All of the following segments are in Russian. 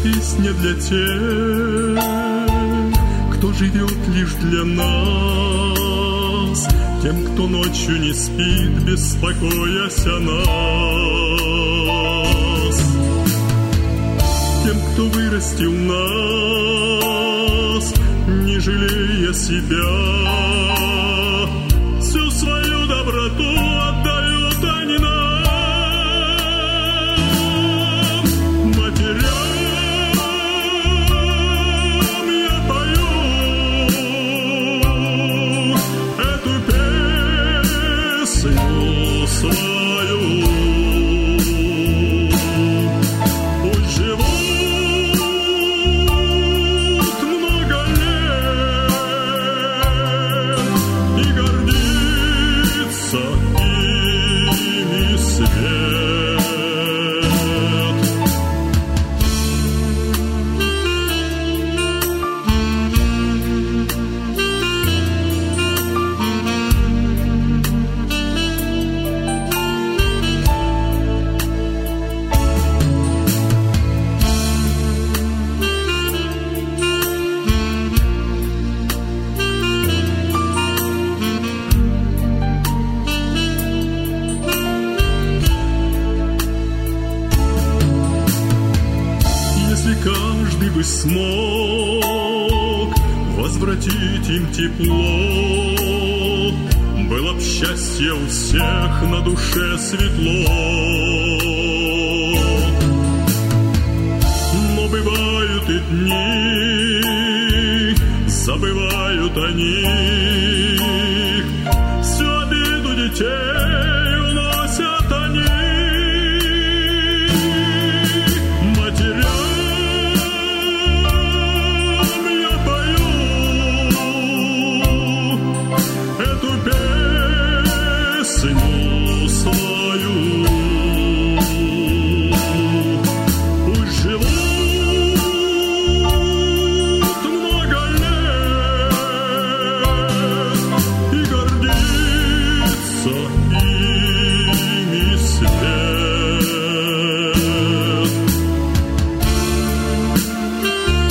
песня для тех, кто живет лишь для нас, тем, кто ночью не спит, беспокоясь о нас, тем, кто вырастил нас, не жалея себя, всю свою доброту отдают они нам. Каждый бы смог возвратить им тепло, было б счастье у всех, на душе светло. Но бывают и дни, забывают они, всю обиду детей уносят они.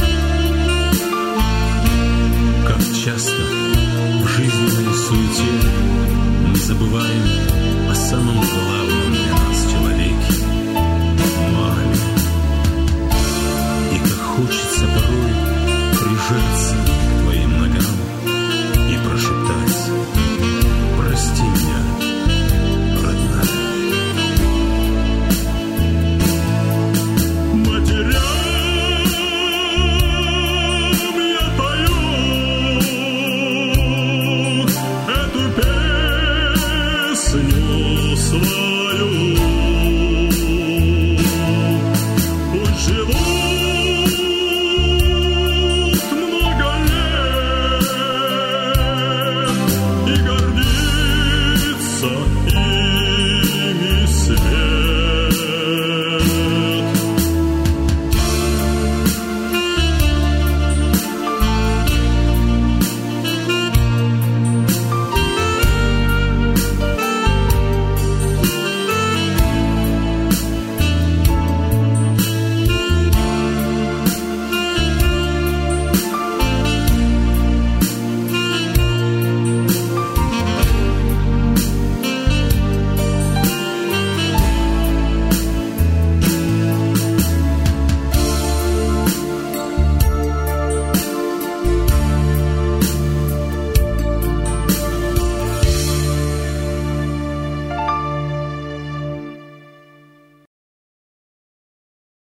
Часто в жизненной суете